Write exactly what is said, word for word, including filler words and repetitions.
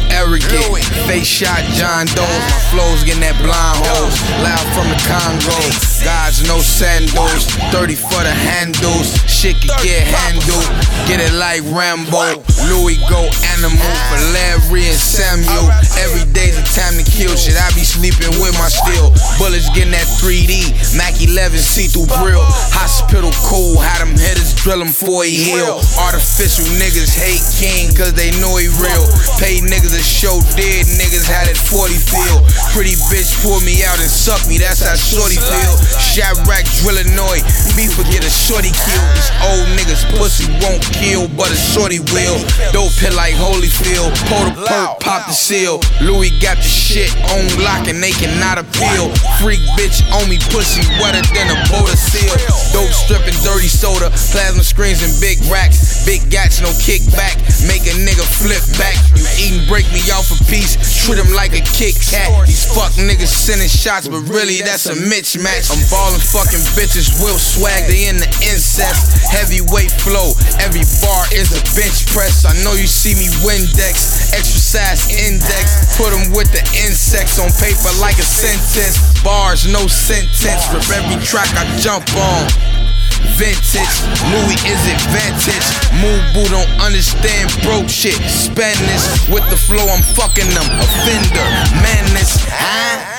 arrogant. Face shot John Doe's. My flows getting that blind hoes. Loud from the Congo. Guys, no sandals. thirty for the handles. Shit can get handled. Get it like Rambo. Louis go animal for Larry and Samuel. Every day's a time to kill. Shit, I be sleeping with my steel. Bullets getting that three D. Mac eleven see-through grill. Hospital cool. Had them hitters drill him before he heal. Artificial niggas hate King cause they know he real. Pay niggas to show dead niggas had it forty feel. Pretty bitch pull me out and suck me. That's how shorty feel. Chirac drill annoyed. Me forget a shorty kill. These old niggas pussy won't kill, but a shorty will. Dope hit like Holyfield. Pull the perk, pop the seal. Louis got the shit on lock and they cannot appeal. Freak bitch on me, pussy wetter than a boat of seal. Dope stripping dirty soda. Plasma screens and big racks. Big gats, no kickback. Make a nigga flip back. You eatin', break me off a piece. Treat him like a Kit Kat. These fuck niggas sending shots, but really that's a mismatch. I'm ballin' fucking bitches, Will swag, they in the incest. Heavyweight flow, every bar is a bench press. I know you see me Windex, exercise index. Put them with the insects on paper like a sentence. Bars, no sentence. Rip every track I jump on. Vintage, Louis is advantage. Mubu don't understand broke shit. Spanish with the flow, I'm fucking them. Offender, madness, huh?